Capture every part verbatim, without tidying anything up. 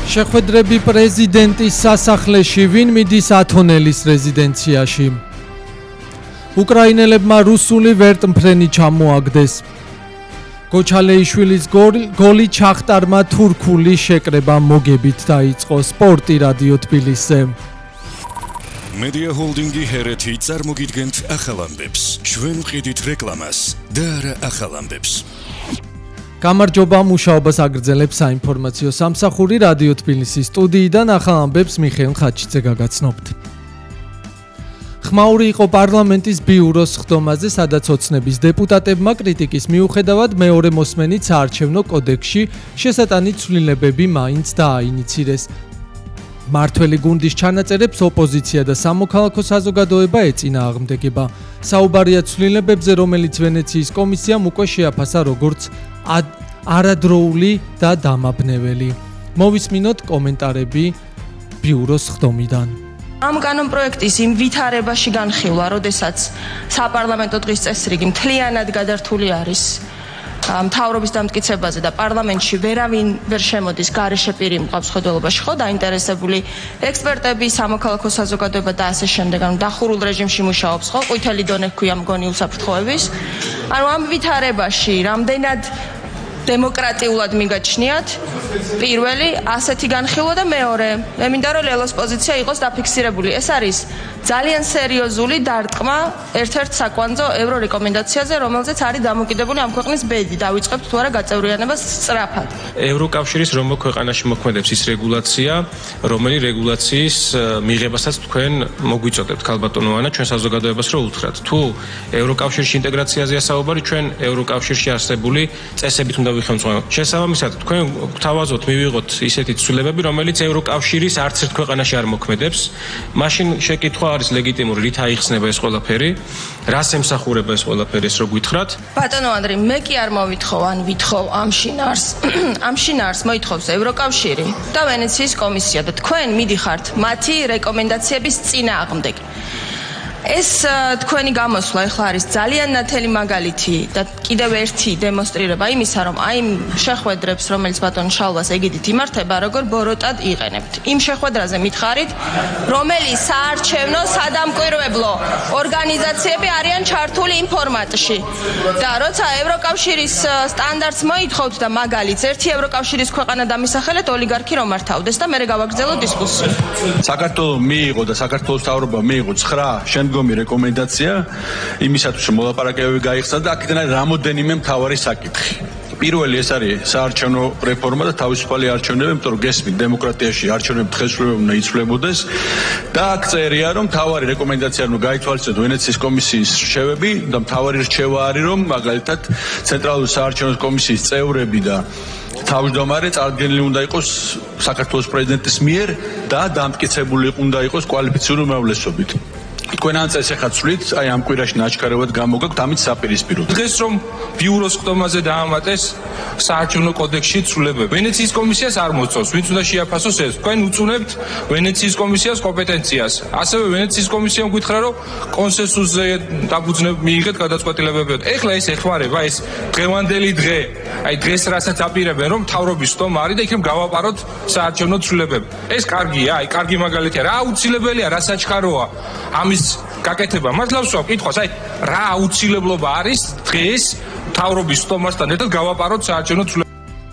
შეხვედრები პრეზიდენტის სასახლეში, ვინ მიდის ათონელის რეზიდენციაში. უკრაინელებმა რუსული ვერტმფრენი ჩამოაგდეს. გოჩალეიშვილის გოლი ჩახტარმა თურქული შეკრება მოგებით დაიწყო. სპორტი რადიო თბილისზე. Media Holdingi ჰერეთი წარმოგიდგენთ ახალ ამბებს. ჩვენ ვყიდით რეკლამას და არა ახალ ამბებს. გამარჯობა, მუშაობას აგრძელებს საინფორმაციო სამსახური რადიო თბილისის სტუდიიდან ახალ ამბებს მიხეილ ხაჩიძე გაგაცნობთ. ხმაური იყო პარლამენტის ბიუროს ხდომაზე, სადაც ოცნების დეპუტატებმა კრიტიკის მიუხედავად მეორე მოსმენით საარჩევნო კოდექსში შესატანი ცვლილებები მაინც დააინიცირეს. მართველი გუნდის ჩანაწერებს ოპოზიცია და სამოქალაქო საზოგადოება ეწინააღმდეგება. საუბარია ცვლილებებზე, რომელიც ვენეციის კომისიამ უკვე შეაფასა როგორც არადროული და დამაბნეველი. მოვისმინოთ კომენტარები ბიუროს ხდომიდან. ამ კანონპროექტის იმ ვითარებაში განხილვა, როდესაც საპარლამენტო დღის წესრიგი მთლიანად გადართული არის მთავრობის დამტკიცებაზე და პარლამენტში ვერავინ ვერ შემოდის, გარეშე პირი მყავს ხედველობაში, ხო, დაინტერესებული ექსპერტები, სამოქალაქო საზოგადოება და ასე შემდეგ, ანუ დახურულ რეჟიმში მუშაობს, ხო, ყვითელი დონე ჰქვია მგონი უსაფრთხოების. ანუ ამ ვითარებაში რამდენად დემოკრატიულად მიგაჩნიათ პირველი ასეთი განხილვა და მეორე მე მინდა რომ ლელოს პოზიცია იყოს დაფიქსირებული. ეს არის ძალიან სერიოზული დარტყმა ერთ-ერთ საკვანძო ევრო რეკომენდაციაზე, რომელზეც არის დამოკიდებული ამ ქვეყნის ბედი. დავიწყებთ თუ არა გაწევრიანებას სწრაფად. ევროკავშირის რომელ ქვეყანაში მოქმედებს ის რეგულაცია, რომელი რეგულაციის მიღებასაც თქვენ მოგვიწოდებთ, ქალბატონო ანა, ჩვენ საზოგადოებას რო უთხრათ. თუ ევროკავშირში ინტეგრაციაზეა საუბარი, ჩვენ ევროკავშირში არსებული წესებით უნდა ვიხელმძღვანელოთ. შესაბამისად, თქვენ გვთავაზობთ მივიღოთ ისეთი ცვლილებები, რომელიც ევროკავშირის არც ერთ ქვეყანაში არ მოქმედებს. მაშინ შეკითხვა არის ლეგიტიმური, რით აიხსნება ეს ყველაფერი, რას ემსახურება ეს ყველაფერი, ეს რო გითხრათ. ბატონო ანდრე, მე კი არ მოვითხოვ, ან ვითხოვ ამ შინაარს. ამ შინაარს მოითხოვს ევროკავშირი და ვენეციის კომისია და თქვენ მიდიხართ მათი რეკომენდაციების წინააღმდეგ. ეს თქვენი გამოსვლა ახლა არის ძალიან ნათელი მაგალითი და კიდევ ერთი დემონსტრირება იმისა, რომ აი შეხვედრებს, რომელიც ბატონ შალვას ეგიდით იმართება, როგორ ბოროტად იყენებთ. იმ შეხვედრაზე მითხარით, რომელი საარჩევნო სადამკვირვებლო ორგანიზაციები არიან ჩართული იმ ფორმატში. და როცა ევროკავშირის სტანდარტს მოითხოვთ და მაგალითს, ერთი ევროკავშირის ქვეყანა დამისახელეთ ოლიგარქი რომ მართავდეს და მე გავაგრძელო დისკუსია. საქართველოს მიიღო და საქართველოს მთავრობა მიიღო ცხრა შემდგომი რეკომენდაცია იმისათვის რომ მოლაპარაკებები გაიხსნა და აქედან არის რამოდენიმე მთავარი საკითხი. პირველი ეს არის საარჩევნო რეფორმა და თავისუფალი არჩევნები, იმიტომ რომ გესმით დემოკრატიაში არჩევნები ხელისუფლება უნდა იცვლებოდეს და აქ წერია რომ მთავარი რეკომენდაცია რომ გაითვალისწინოთ ვენეციის კომისიის რჩევები და მთავარი რჩევა არის რომ მაგალითად ცენტრალური საარჩევნო კომისიის წევრები და თავმჯდომარე წარდგენილი უნდა იყოს საქართველოს პრეზიდენტის მიერ და დამტკიცებული უნდა იყოს კვალიფიციური უმრავლესობით. თქვენ ამ წესს ახლა ცვლით, აი ამ კვირაში ნაჩქარებად გამოგაქვთ ამით საპირისპიროდ. დღეს რომ ბიუროს ხდომაზე დაამატეს საარჩევნო კოდექსში ცვლილებები. ვენეციის კომისიას არ მოწონს, ვინც უნდა შეაფასოს ეს. თქვენ უწუნებთ ვენეციის კომისიას კომპეტენციას. ასევე ვენეციის კომისიამ გითხრა რომ კონსენსუსზე დაფუძნებ მიიღეთ გადაწყვეტილებები. ეხლა ეს ეხმარება ეს დღევანდელი დღე. აი დღეს რასაც აპირებენ რომ მთავრობის ხდომა არის და იქნებ გავაპაროთ საარჩევნო ცვლილებები. ეს კარგია, აი კარგი მაგალითია. რა აუცილებელია, რა საჩქაროა ამის გაკეთება. მართლა ვსვამ კითხვას, აი რა აუცილებლობა არის დღეს მთავრობის ხდომასთან ერთად გავაპაროთ საარჩევნო ცვლილებები.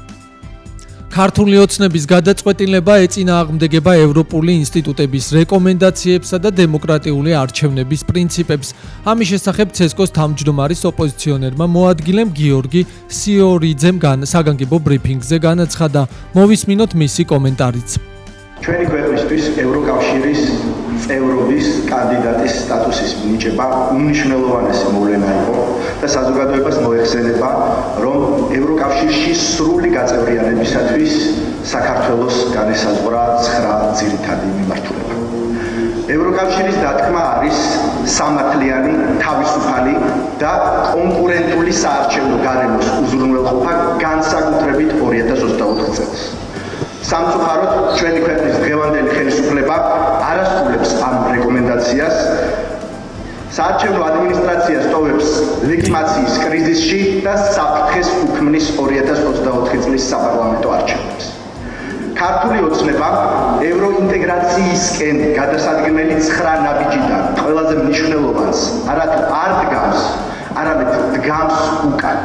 ქართული ოცნების გადაწყვეტილება ეწინააღმდეგება ევროპული ინსტიტუტების რეკომენდაციებსა და დემოკრატიული არჩევნების პრინციპებს. ამის შესახებ ცესკოს თავმჯდომარის ოპოზიციონერმა მოადგილემ გიორგი სიორიძემ საგანგებო ბრიფინგზე განაცხადა. მოვისმინოთ მისი კომენტარიც. ჩვენი ქვეყნისთვის ევროკავშირის წევრობის კანდიდატის სტატუსის მინიჭება უმნიშვნელოვანესი მოვლენა იყო და საზოგადოებას მოეხსენება, რომ ევროკავშირში სრული გაწევრიანებისათვის საქართველოს განესაზღვრა ცხრა ძირითადი მიმართულება. ევროკავშირის დათქმა არის სამართლიანი, თავისუფალი და კონკურენტული საარჩევნო გარემოს უზრუნველყოფა განსაკუთრებით ორი ათას ოცდაოთხ წელს. სამწუხაროდ ჩვენი ქვეყნის დღევანდელი ხელისუფლება არ ასრულებს ამ რეკომენდაციას. საარჩევნო ადმინისტრაცია სტოვებს ლეგიტიმაციის კრიზისში და საფრთხეს უქმნის ორი ათას ოცდაოთხი წლის საპარლამენტო არჩევნებს. ქართული ოცნება ევროინტეგრაციისკენ გადასადგმელი ცხრა ნაბიჯიდან ყველაზე მნიშვნელოვანს არათუ არ დგამს, არამედ დგამს უკან.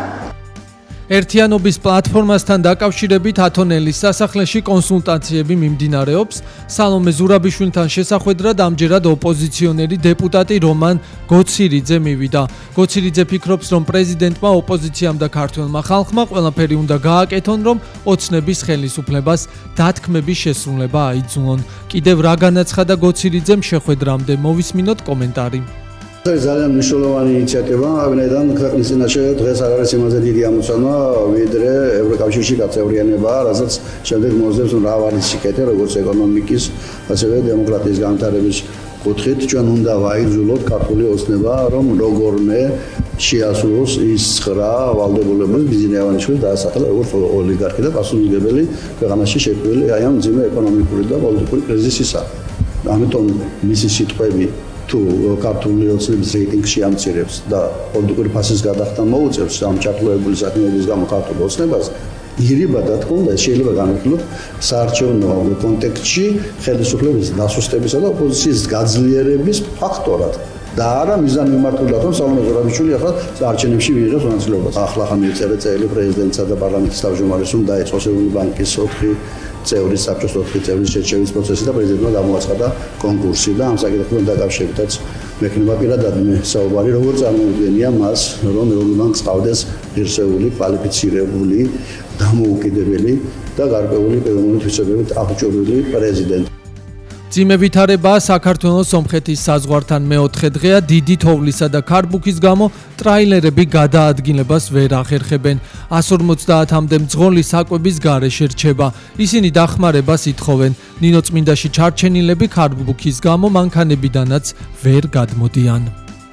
ერთიანობის პლატფორმასთან დაკავშირებით ათონელის სასახლეში კონსულტაციები მიმდინარეობს. სალომე ზურაბიშვილთან შესახვედრად ამჯერად ოპოზიციონერი დეპუტატი რომან გოცირიძე მივიდა. გოცირიძე ფიქრობს, რომ პრეზიდენტმა, ოპოზიციამ და ქართველმა ხალხმა ყველაფერი უნდა გააკეთონ, რომ ოცნების ხელისუფლებას დათქმების შესრულება აიძულონ. კიდევ რა განაცხადა გოცირიძემ შეხვედრამდე, მოვისმინოთ კომენტარი. ეს ძალიან მნიშვნელოვანი ინიციატივა, ვინაიდან ქვეყნის წინაშე დღეს არ არის იმაზე დიდი ამოცანა, ვიდრე ევროკავშირში გაწევრიანება, რასაც შემდეგ მოძებს მრავალი სიკეთე, როგორც ეკონომიკის, ასევე დემოკრატიის განვითარების კუთხით, ჩვენ უნდა ვაიძულოთ ქართული ოცნება, რომ როგორმე შეასრულოს ის ცხრა ვალდებულების ბიზნესიანიშვილს დაასახელა როგორც ოლიგარქი და პასუხისმგებელი ქვეყანაში შექმნილი აი ამ მძიმე ეკონომიკური და პოლიტიკური კრიზისისა. ამიტომ მისი სიტყვები თუ ქართული ოცნების რეიტინგში ამცირებს და პოლიტიკური ფასის გადახდა მოუწევს ამ ჩართულებული საქმეების გამო ქართულ ოცნებას, ირიბა და თქმა უნდა შეიძლება განვიხილოთ საარჩევნო კონტექსტში ხელისუფლების დასუსტებისა და ოპოზიციის გაძლიერების ფაქტორად. და არა მიზანმიმართულად, რომ სალომე ზურაბიშვილი ახლა საარჩევნებში მიიღებს მონაწილეობას. ახლა ხან მიწერა წელი პრეზიდენტსა და პარლამენტის თავმჯდომარეს რომ დაიწყოს ევროპული ბანკის ოთხი წევრის საბჭოს ოთხი წევრის შერჩევის პროცესი და პრეზიდენტმა გამოაცხადა კონკურსი და ამ საკითხთან დაკავშირებითაც მექნება პირადად მე საუბარი როგორ წარმოუდგენია მას, რომ ევროპული ბანკს ყავდეს ღირსეული, კვალიფიცირებული, დამოუკიდებელი და გარკვეული პიროვნული თვისებებით აღჭურვილი პრეზიდენტი. ძიმე ვითარებაა საქართველოს სომხეთის საზღვართან მეოთხე დღეა დიდი თოვლისა და ქარბუქის გამო ტრაილერები გადაადგილებას ვერ ახერხებენ. εκατს ორმოცდაათამდე მძღოლი საკვების გარეშე რჩება. ისინი დახმარებას ითხოვენ. ნინო წმინდაში ჩარჩენილები ქარბუქის გამო მანქანებიდანაც ვერ გადმოდიან.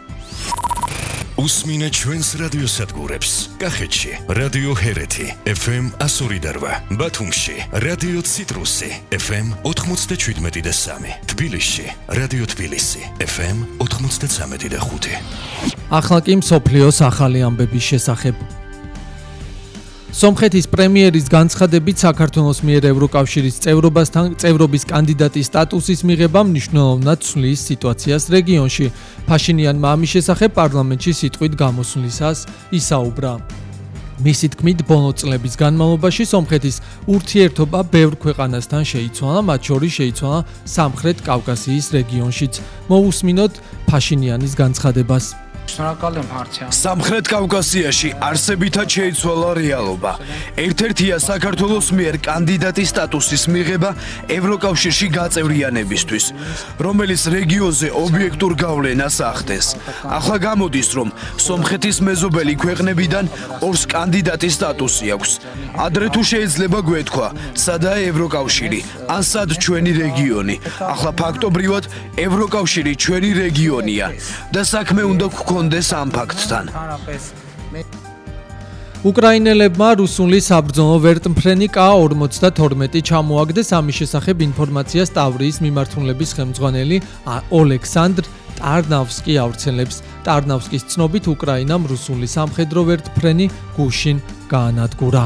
უსმინე ჩვენს რადიოსადგურებს. კახეთში რადიო ჰერეთი ეფ ემ εκατს ორი და რვა, ბათუმში რადიო ციტრუსი ეფ ემ ოთხმოცდაშვიდმეტი და სამი, თბილისში რადიო თბილისი ეფ ემ ოთხმოცდაცამეტი და ხუთი. ახლა კი მსოფლიოს ახალი ამბების შესახებ. სომხეთის პრემიერის განცხადებით საქართველოს მიერ ევროკავშირის წევრობასთან წევრობის კანდიდატის სტატუსის მიღება მნიშვნელოვნად ცვლის სიტუაციას რეგიონში. ფაშინიანმა ამის შესახებ პარლამენტში სიტყვით გამოსვლისას ისაუბრა. მისი თქმით, ბოლო წლების განმავლობაში სომხეთის ურთიერთობა ბევრ ქვეყანასთან შეიცვალა, მათ შორის შეიცვალა სამხრეთ კავკასიის რეგიონშიც. მოусმინოთ ფაშინიანის განცხადებას. სამხრეთ კავკასიაში არსებითად შეიცვალა რეალობა. ერთ-ერთია საქართველოს მიერ კანდიდატის სტატუსის მიღება ევროკავშირში გაწევრიანებისთვის, რომელიც რეგიონზე ობიექტურ გავლენას ახდენს. ახლა გამოდის, რომ სომხეთის მეზობელი ქვეყნებიდან ორს კანდიდატის სტატუსი აქვს. ადრე თუ შეიძლება გვეთქვა, სადაა ევროკავშირი, ან სად ჩვენი რეგიონი. ახლა ფაქტობრივად ევროკავშირი ჩვენი რეგიონია და საქმე უნდა გქონდეს ამ ფაქტთან. უკრაინელებმა რუსული საბრძოლო ვერტმფრენი კა ორმოცდათორმეტი ჩამოაგდეს. ამის შესახებ ინფორმაციას ტავრიის მიმართულების ხელმძღვანელი ოლექსანდრ ტარნავსკი ავრცელებს. ტარნავსკის ცნობით უკრაინამ რუსული სამხედრო ვერტმფრენი გუშინ გაანადგურა.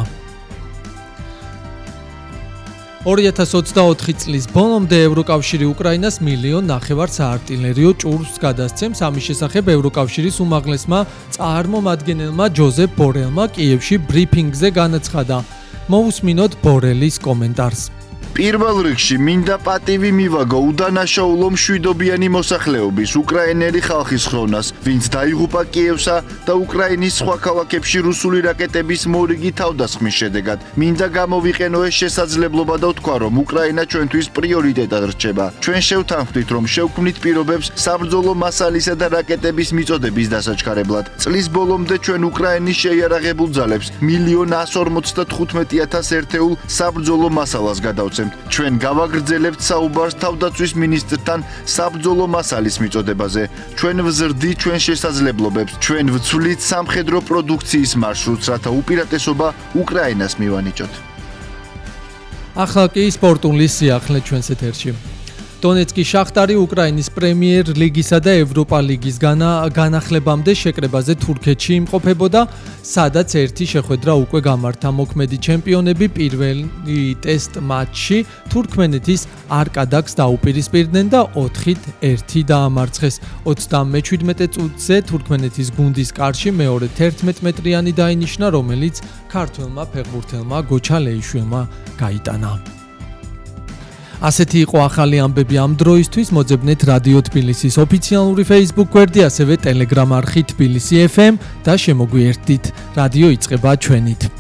ორი ათას ოცდაოთხი წლის ბოლომდე ევროკავშირი უკრაინას მილიონ ნახევარ საარტილერიო ჭურვს გადასცემს. ამის შესახებ ევროკავშირის უმაღლესმა წარმომადგენელმა ჯოზეფ ბორელმა კიევში ბრიფინგზე განაცხადა. მოусმინოთ ბორელის კომენტარს. პირველ რიგში მინდა პატივი მივაგო უდანაშაულო მშვიდობიანი მოსახლეობის უკრაინელი ხალხის ხროვნას, ვინც დაიღუპა კიევსა და უკრაინის სხვა ქალაქებში რუსული რაკეტების მორიგი თავდასხმის შედეგად. მინდა გამოვიყენო ეს შესაძლებლობა და ვთქვა, რომ უკრაინა ჩვენთვის პრიორიტეტად რჩება. ჩვენ შევთანხმდით, რომ შევქმნით პირობებს საბრძოლო მასალისა და რაკეტების მიწოდების დასაჩქარებლად. წლის ბოლომდე ჩვენ უკრაინის შეიარაღებულ ძალებს მილიონ εκατს ორმოცდათხუთმეტი ათას ერთეულ საბრძოლო მასალას გადავცემთ. ჩვენ გავაგრძელებთ საუბარს თავდაცვის მინისტრთან საბრძოლო მასალის მიწოდებაზე. ჩვენ ვზრდით ჩვენ შესაძლებლობებს, ჩვენ ვცვლით სამხედრო პროდუქციის მარშრუტს, რათა უპირატესობა უკრაინას მივანიჭოთ. ახლა კი სპორტული სიახლე ჩვენს ეთერში. დონეცკის შახტარი უკრაინის პრემიერ ლიგისა და ევროპა ლიგის განახლებამდე შეკრებაზე თურქეთში იმყოფებოდა, სადაც ერთი შეხვედრა უკვე გამართა. მოქმედი ჩემპიონები პირველი ტესტ მატჩში თურქმენეთის არკადაკს დაუპირისპირდნენ და ოთხით ერთი დაამარცხეს. ოცდამეჩვიდმეტე წუთზე თურქმენეთის გუნდის კარში მეორე თერთმეტ მეტრიანი დაინიშნა, რომელიც ქართველმა ფეხბურთელმა გოჩა ლეიშვილმა გაიტანა. ასეთი იყო ახალი ამბები ამ დროისთვის. მოძებნეთ რადიო თბილისის ოფიციალური Facebook გვერდი, ასევე Telegram არხი თბილისი ეფ ემ და შემოგვიერთდით. რადიო იწყება ჩვენით.